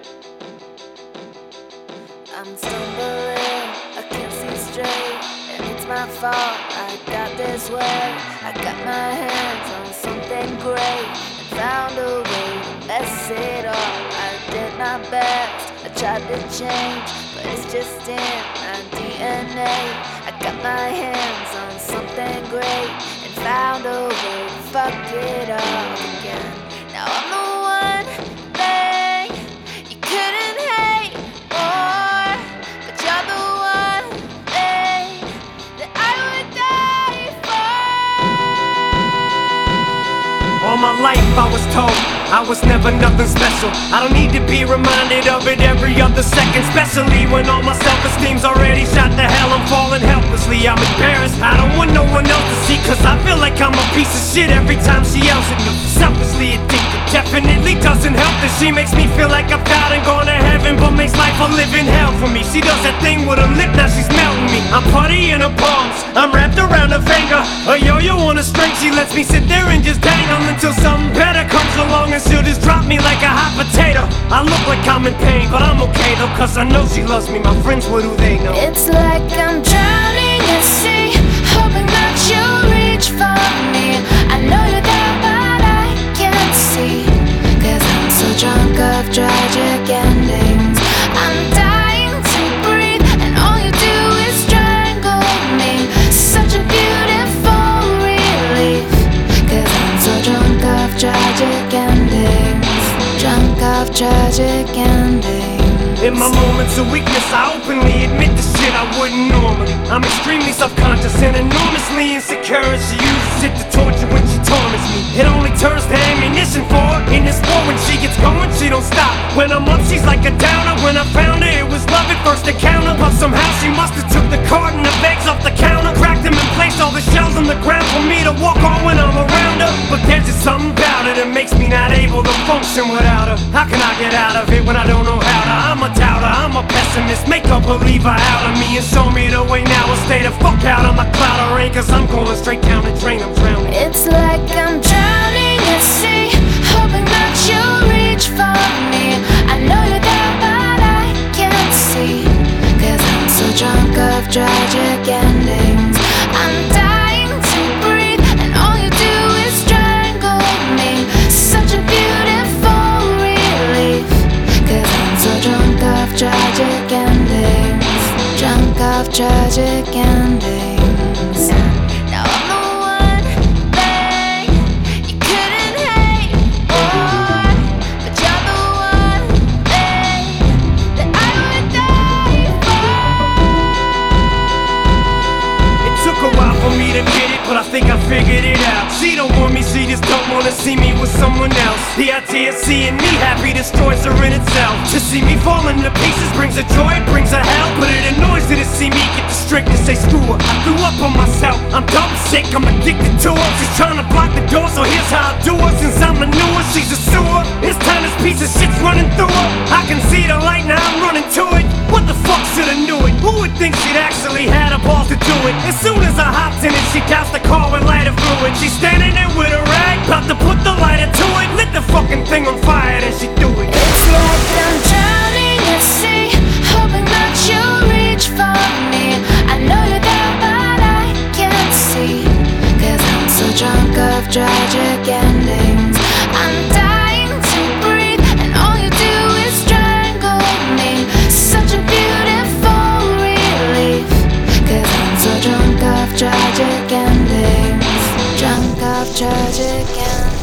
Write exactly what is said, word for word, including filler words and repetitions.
I'm stumbling, I can't see straight, and it's my fault, I got this way. I got my hands on something great, and found a way to mess it up. I did my best, I tried to change, but it's just in my D N A. I got my hands on something great, and found a way to fuck it up again. Now I'm the one thing you couldn't hate more, but you're the one thing that I would die for. All my life I was told I was never nothing special. I don't need to be reminded of it every other second, especially when all my self-esteem's already shot to hell. I'm falling helplessly, I'm embarrassed, I don't want no one else to see, cause I feel like I'm a piece of shit every time she yells at me. Selfishly addicted, definitely doesn't help that she makes me feel like I've died and gone to heaven, but makes life a living hell for me. She does that thing with her lip, now she's melting me. I'm putty in her palms, I'm wrapped around her finger, a yo-yo on a string. She lets me sit there and just dangle until something better comes along, and she'll just drop me like a hot potato. I look like I'm in pain, but I'm okay though, cause I know she loves me. My friends, what do they know? It's like I'm drowning at sea, hoping that you'll reach for me. I know you're there, but I can't see, cause I'm so drunk of tragic endings. I'm dying to breathe, and all you do is strangle me. Such a beautiful relief, cause I'm so drunk of tragic endings. Drunk of tragic endings. In my moments of weakness, I openly admit the shit I wouldn't normally. I'm extremely self-conscious and enormously insecure, and she uses it to torture when she torments me. It only turns to ammunition for her in this war. When she gets going, she don't stop. When I'm up, she's like a downer. When I found her, it was love at first encounter, but somehow she must have took the carton of eggs off the counter, cracked them and placed all the shells on the ground for me to walk on when I'm around her. But there's just something about her that makes me not able to function without her. How can I get out of it when I don't know how to? I'm a doubter, I'm a pessimist, make a believer out of me and show me the way now. I'll stay the fuck out of my cloud of rain, cause I'm going straight down the drain, I'm drowning. It's like I'm drowning at sea, hoping that you'll reach for me. I know you're there, but I can't see, cause I'm so drunk of tragic endings. I'm dying to breathe, and all you do is strangle me. Such a beautiful relief, cause I'm so drunk of tragic endings. Drunk of tragic endings. Now I'm the one thing you couldn't hate more, but you're the one thing that I would die for. It took a while for me to get it, but I think I figured it out. She don't want me, she just don't wanna see me with someone else. The idea of seeing me happy destroys her in itself. To see me falling to pieces brings her joy, it brings her hell, but it annoys her to see me get the strength to say screw her. I threw up on myself, I'm dumb sick, I'm addicted to her. She's trying to block the door, so here's how I do her. Since I'm a newer, she's a sewer. It's time this piece of shit's running through her. I can see the light, now I'm running to it. What the fuck, should've knew it. Who would think she'd actually had a balls to do it? As soon as I hopped in it, she doused the car with lighter fluid. She's standing there with a rag, about to put the lighter to it. Lit the fucking thing on fire, then she threw it. It's like I'm drowning at sea, hoping that you'll reach for me. I know you're there, but I can't see, cause I'm so drunk of tragic endings. I'm dying to breathe, and all you do is strangle me. Such a beautiful relief, cause I'm so drunk of tragic endings. Drunk of tragic endings.